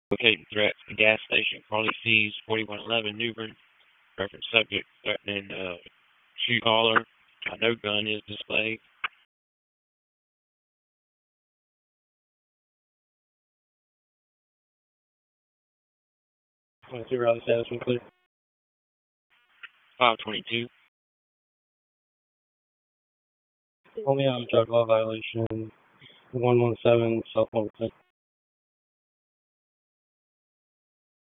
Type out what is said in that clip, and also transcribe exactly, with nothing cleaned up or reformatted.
Locating threats to gas station. Carly sees forty-one eleven New Bern. Reference subject threatening uh, shoot caller. Uh, no gun is displayed. twenty-two rally status was clear. five twenty-two. Only on drug law violation. one one seven, cell phone.